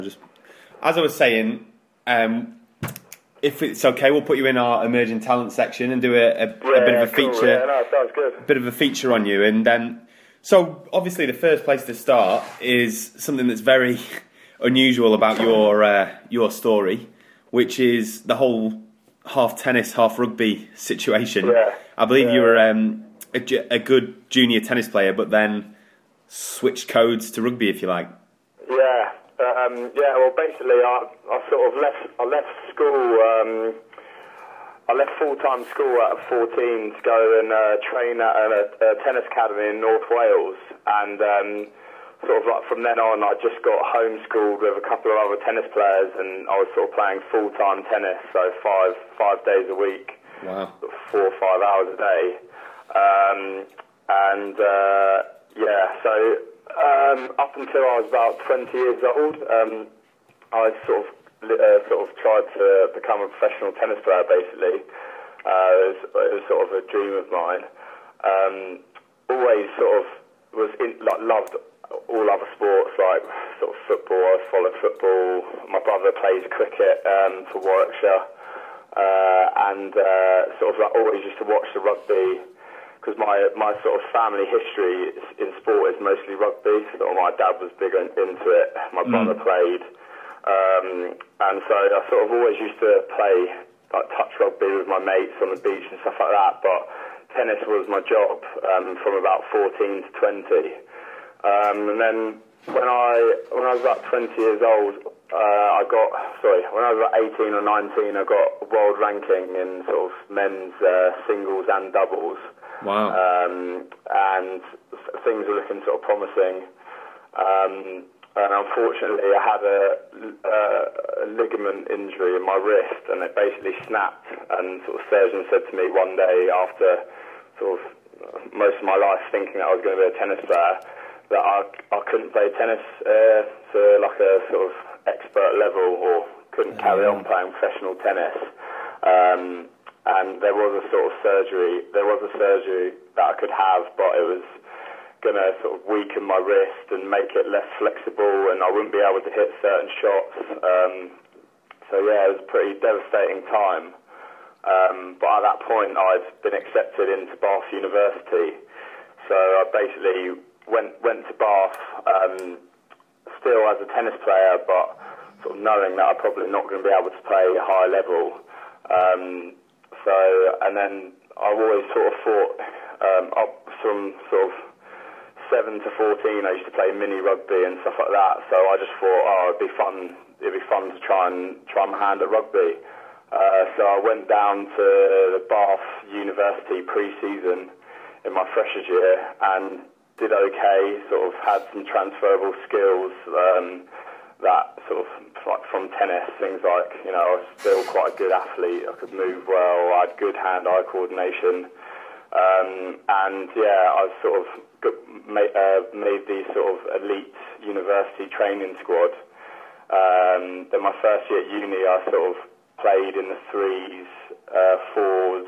As I was saying, if it's okay, we'll put you in our emerging talent section and do a bit of a feature. Cool. Yeah, no, sounds good. A bit of a feature on you, and so obviously the first place to start is something that's very unusual about your story, which is the whole half tennis, half rugby situation. Yeah. I believe you were a good junior tennis player, but then switched codes to rugby, if you like. Yeah. Well, basically, I sort of left school. I left full-time school at 14 to go and train at a tennis academy in North Wales, and sort of like from then on, I just got homeschooled with a couple of other tennis players, and I was sort of playing full-time tennis, so five days a week, wow, 4 or 5 hours a day, so up until I was about 20 years old, I sort of tried to become a professional tennis player. Basically, it was sort of a dream of mine. Always sort of loved all other sports, like sort of football. I followed football. My brother plays cricket for Warwickshire, and sort of like always used to watch the rugby, because my sort of family history in sport is mostly rugby. So my dad was big into it. My brother played, and so I sort of always used to play like touch rugby with my mates on the beach and stuff like that. But tennis was my job from about 14 to 20. And then when I was about 20 years old, when I was about 18 or 19, I got world ranking in sort of men's singles and doubles. Wow. And things were looking sort of promising. And unfortunately, I had a ligament injury in my wrist, and it basically snapped. And sort of surgeon said to me one day, after sort of most of my life thinking that I was going to be a tennis player, that I couldn't play tennis to like a sort of expert level, or couldn't carry on playing professional tennis. And there was a surgery that I could have, but it was going to sort of weaken my wrist and make it less flexible, and I wouldn't be able to hit certain shots. So it was a pretty devastating time. But at that point, I'd been accepted into Bath University. So I basically went to Bath, still as a tennis player, but sort of knowing that I'm probably not going to be able to play a high level. And then I've always sort of thought, up from sort of 7 to 14, I used to play mini rugby and stuff like that. So I just thought, it'd be fun to try my hand at rugby. So I went down to the Bath University pre-season in my freshers year and did okay. Sort of had some transferable skills that sort of like from tennis, things like, I was still quite a good athlete. I could move well. I had good hand-eye coordination, and I sort of made the sort of elite university training squad. Then my first year at uni, I sort of played in the 3s, 4s,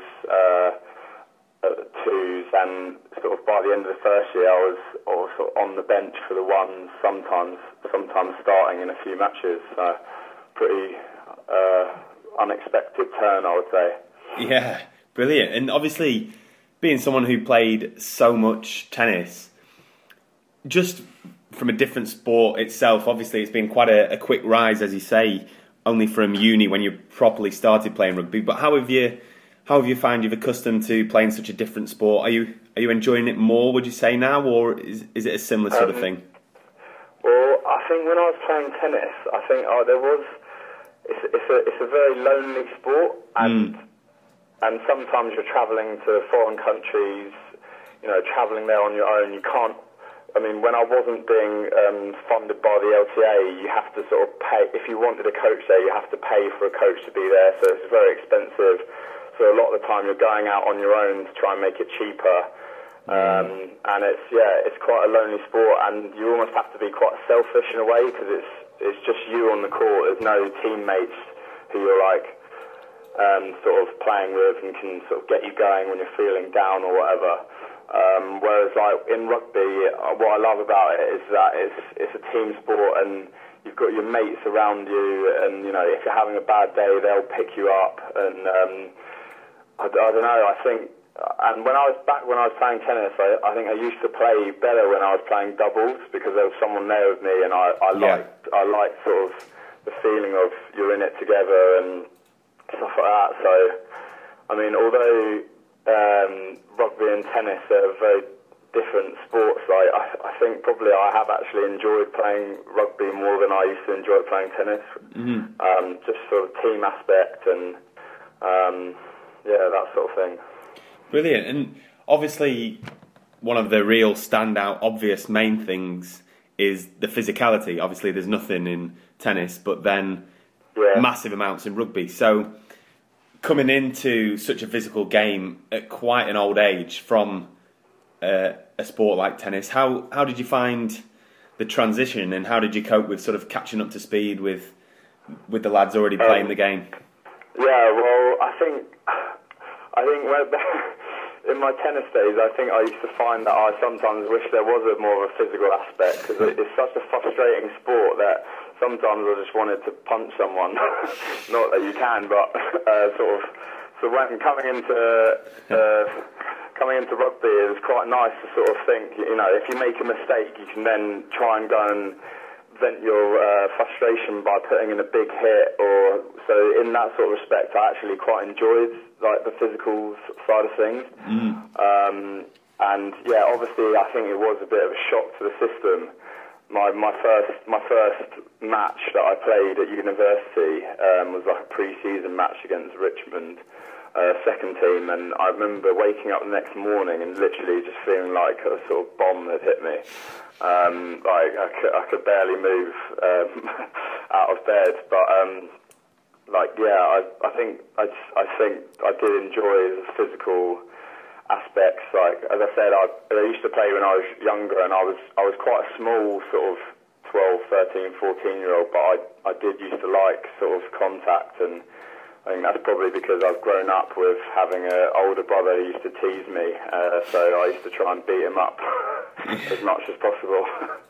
2s, and sort of by the end of the first year, I was also on the bench for the 1s, sometimes starting in a few matches. So pretty unexpected turn, I would say. Yeah, brilliant. And obviously, being someone who played so much tennis, just from a different sport itself, obviously it's been quite a quick rise, as you say, only from uni when you properly started playing rugby. But how have you found you've accustomed to playing such a different sport? Are you enjoying it more, would you say, now, or is it a similar sort of thing? Well, I think when I was playing tennis, I think it's a very lonely sport, and sometimes you're travelling to foreign countries, travelling there on your own. You can't. I mean, when I wasn't being funded by the LTA, you have to sort of pay. If you wanted a coach there, you have to pay for a coach to be there, so it's very expensive. So a lot of the time you're going out on your own to try and make it cheaper. And it's quite a lonely sport, and you almost have to be quite selfish in a way, because it's just you on the court. There's no teammates who you're like sort of playing with and can sort of get you going when you're feeling down or whatever. Whereas like in rugby, what I love about it is that it's a team sport, and you've got your mates around you, and if you're having a bad day, they'll pick you up. And I don't know. I think, and when I was playing tennis, I think I used to play better when I was playing doubles because there was someone there with me, and I liked sort of the feeling of you're in it together and stuff like that. So, I mean, although rugby and tennis are very different sports, I think probably I have actually enjoyed playing rugby more than I used to enjoy playing tennis. Just sort of team aspect and that sort of thing. Brilliant. And obviously one of the real standout obvious main things is the physicality. Obviously there's nothing in tennis, but then massive amounts in rugby. So coming into such a physical game at quite an old age from a sport like tennis, how did you find the transition, and how did you cope with sort of catching up to speed with the lads already playing the game? Yeah, well, I think when, in my tennis days, I think I used to find that I sometimes wish there was a more of a physical aspect, because it's such a frustrating sport that sometimes I just wanted to punch someone. Not that you can, but sort of. So when coming into rugby, it was quite nice to sort of think, if you make a mistake, you can then try and go and vent your frustration by putting in a big hit. So in that sort of respect, I actually quite enjoyed the physical side of things. And yeah, obviously, I think it was a bit of a shock to the system. My first match that I played at university was like a pre-season match against Richmond. Second team, and I remember waking up the next morning and literally just feeling like a sort of bomb had hit me. I could barely move out of bed, but I think I did enjoy the physical aspects. Like as I said, I used to play when I was younger, and I was quite a small sort of 12, 13, 14-year-old, but I did used to like sort of contact, and I think that's probably because I've grown up with having an older brother who used to tease me, so I used to try and beat him up as much as possible.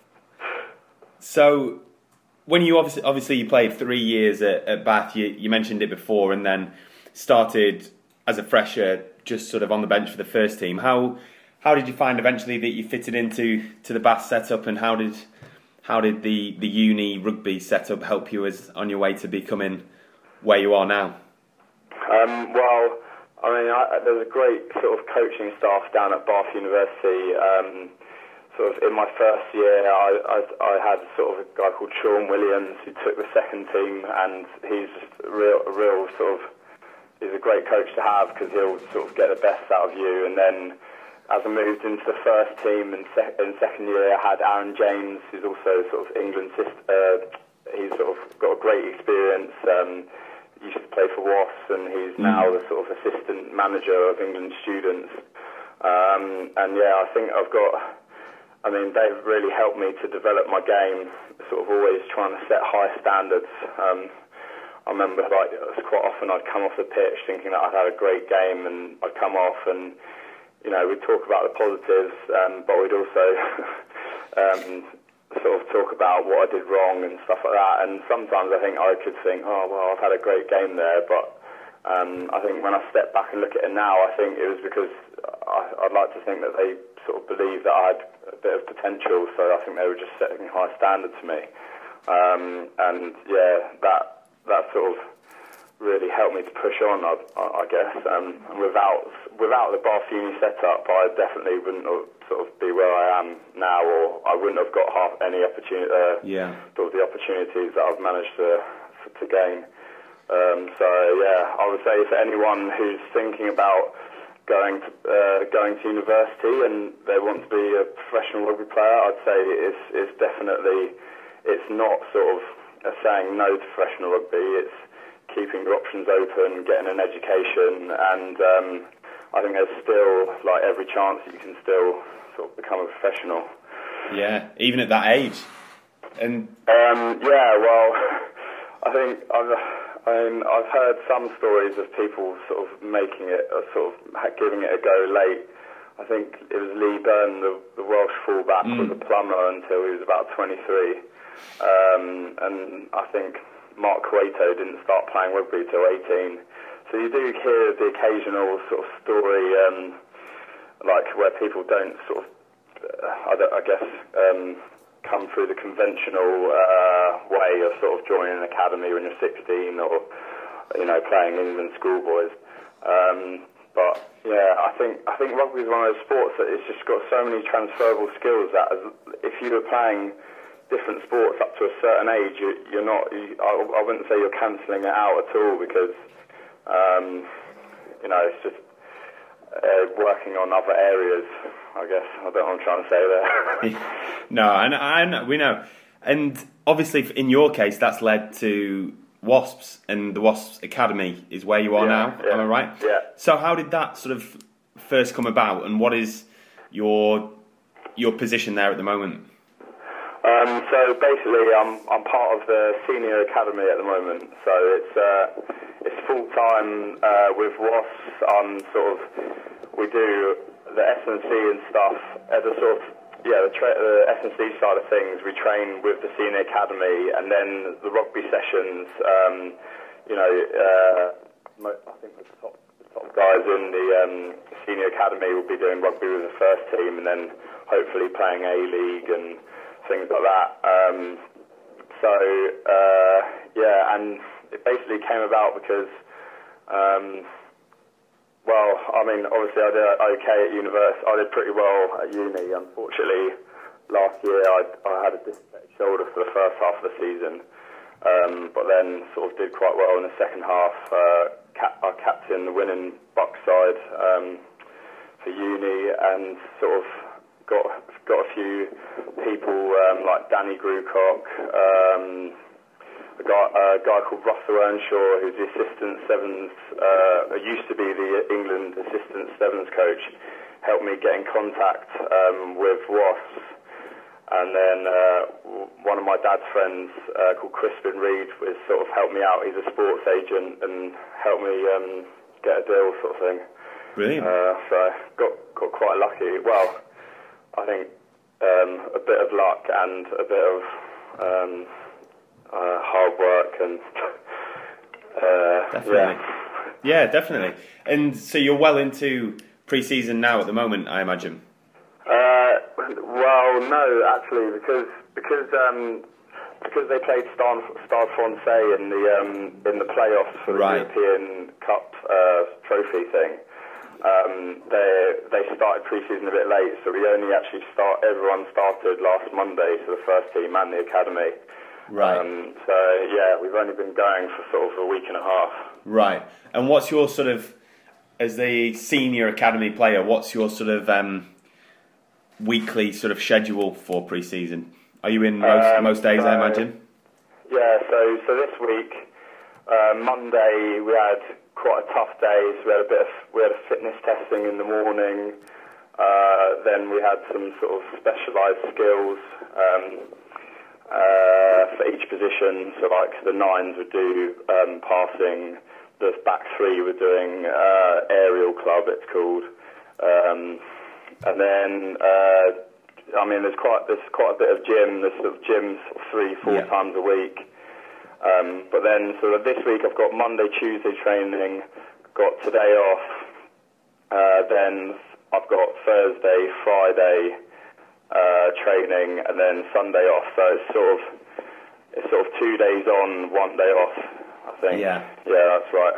So, when you obviously you played 3 years at Bath, you mentioned it before, and then started as a fresher, just sort of on the bench for the first team. How did you find eventually that you fitted into the Bath setup, and how did the uni rugby setup help you as on your way to becoming where you are now? Well, I mean, there's a great sort of coaching staff down at Bath University. Sort of in my first year, I had sort of a guy called Sean Williams who took the second team, and he's just a real sort of, he's a great coach to have because he'll sort of get the best out of you. And then as I moved into the first team in second year, I had Aaron James, who's also sort of England's he's sort of got a great experience. He used to play for Wasps, and he's now the sort of assistant manager of England students. And yeah, I think they've really helped me to develop my game, sort of always trying to set high standards. I remember quite often I'd come off the pitch thinking that I'd had a great game, and I'd come off and, we'd talk about the positives, but we'd also sort of talk about what I did wrong and stuff like that. And sometimes I think I could think, oh, well, I've had a great game there, but I think when I step back and look at it now, I think it was because I'd like to think that they sort of believed that I had a bit of potential, so I think they were just setting high standards for me. And yeah, that sort of really helped me to push on, I guess. And without the Bath Uni setup, I definitely wouldn't have sort of be where I am now, or I wouldn't have got any opportunity, sort of the opportunities that I've managed to gain. So yeah, I would say for anyone who's thinking about going to university and they want to be a professional rugby player, I'd say it's definitely, it's not sort of saying no to professional rugby. It's keeping your options open, getting an education, and I think there's still every chance that you can still sort of become a professional. Yeah, even at that age. And yeah, well, I think I've heard some stories of people sort of making it, sort of giving it a go late. I think it was Lee Byrne, the Welsh fullback, was a plumber until he was about 23. and I think Mark Cueto didn't start playing rugby till 18. So you do hear the occasional sort of story, like where people don't sort of, I guess, come through the conventional way of sort of joining an academy when you're 16 or, playing England schoolboys. But yeah, I think rugby is one of those sports that it's just got so many transferable skills that if you were playing different sports up to a certain age, you're not. I wouldn't say you're cancelling it out at all because it's just working on other areas. I guess I don't know what I'm trying to say there. No, and we know, and obviously in your case, that's led to Wasps, and the Wasps Academy is where you are now. Yeah. Am I right? Yeah. So how did that sort of first come about, and what is your position there at the moment? So basically, I'm part of the senior academy at the moment. So it's full time with Wasps. We do the S&C and stuff as a sort of the S&C side of things. We train with the senior academy, and then the rugby sessions. I think the top guys in the senior academy will be doing rugby with the first team, and then hopefully playing A-League and things like that. And it basically came about because, obviously I did okay at university. I did pretty well at uni. Unfortunately, last year I had a dislocated shoulder for the first half of the season, but then sort of did quite well in the second half. I captained the winning Bucks side for uni, and sort of got a few people like Danny Grucock, a guy called Russell Earnshaw, who's the assistant sevens, used to be the England assistant sevens coach, helped me get in contact with Wasps. And then one of my dad's friends called Crispin Reed has sort of helped me out. He's a sports agent and helped me get a deal, sort of thing. Brilliant. So got quite lucky. Well, I think a bit of luck and a bit of hard work and definitely. Yeah, definitely. And so you're well into pre-season now at the moment, I imagine. Well, no, actually, because they played Stade Francais in the playoffs for the European Cup trophy thing. They started pre-season a bit late, so we only actually everyone started last Monday, so the first team and the academy. Right. We've only been going for sort of a week and a half. Right. And what's your sort of, as the senior academy player, what's your sort of weekly sort of schedule for pre-season? Are you in most days, I imagine? Yeah. So this week, Monday, we had quite a tough day. So we had a fitness testing in the morning. Then we had some sort of specialised skills for each position. So like the nines would do passing. The back three were doing aerial club, it's called. And then there's quite a bit of gym. There's sort of gyms 3-4 times a week. But then sort of this week I've got Monday, Tuesday training, got today off, then I've got Thursday, Friday training, and then Sunday off. So it's sort of 2 days on, 1 day off, I think. Yeah, that's right.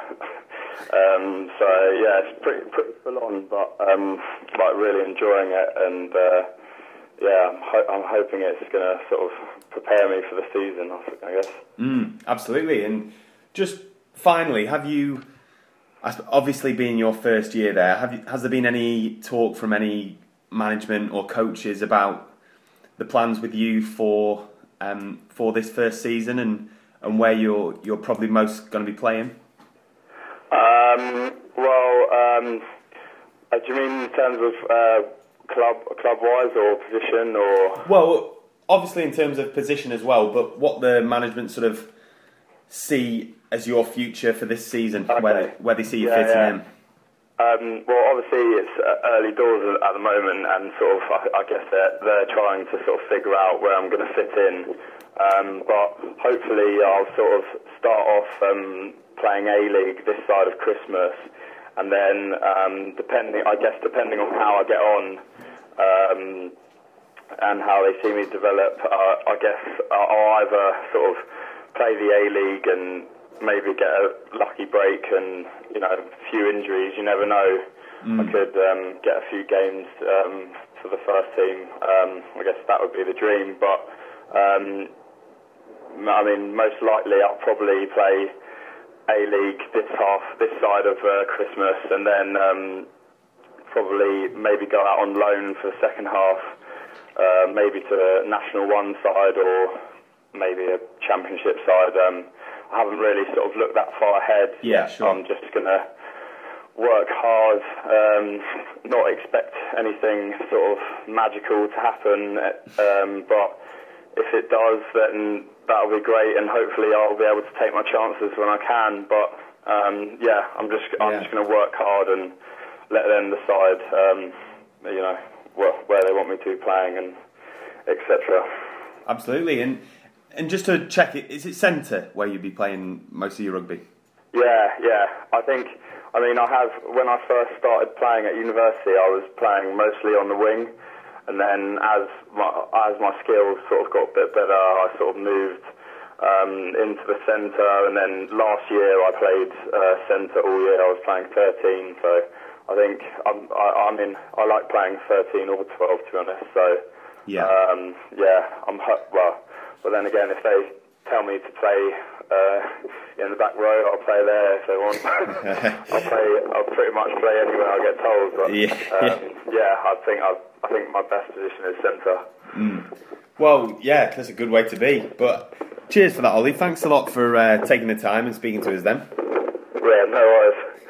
It's pretty full on, but really enjoying it, and I'm hoping it's going to sort of prepare me for the season, I guess. Absolutely. And just finally, have you, obviously being your first year there, has there been any talk from any management or coaches about the plans with you for this first season and where you're probably most going to be playing? Do you mean in terms of club-wise or position or? Well, obviously in terms of position as well, but what the management sort of see as your future for this season, where they see you fitting in. Obviously it's early doors at the moment, and sort of I guess they're trying to sort of figure out where I'm going to fit in. But hopefully I'll sort of start off playing A-League this side of Christmas, and then depending on how I get on and how they see me develop, I guess I'll either sort of play the A-League and maybe get a lucky break and, a few injuries, you never know. I could get a few games for the first team. I guess that would be the dream, but most likely I'll probably play A-League this side of Christmas, and then probably maybe go out on loan for the second half, maybe to a National 1 side or maybe a Championship side. I haven't really sort of looked that far ahead. Yeah, sure. I'm just going to work hard, not expect anything sort of magical to happen, but if it does, then that'll be great, and hopefully I'll be able to take my chances when I can. But I'm just going to work hard and let them decide, where they want me to be playing and etc. Absolutely, and just to check, is it centre where you'd be playing most of your rugby? Yeah. I have, when I first started playing at university, I was playing mostly on the wing, and then as my skills sort of got a bit better, I sort of moved into the centre, and then last year I played centre all year. I was playing 13, so I think I like playing 13 or 12, to be honest. So but then again, if they tell me to play in the back row, I'll play there if they want. I'll pretty much play anywhere I get told. But I think my best position is centre. Well, yeah, that's a good way to be. But cheers for that, Ollie. Thanks a lot for taking the time and speaking to us then. Yeah, no worries.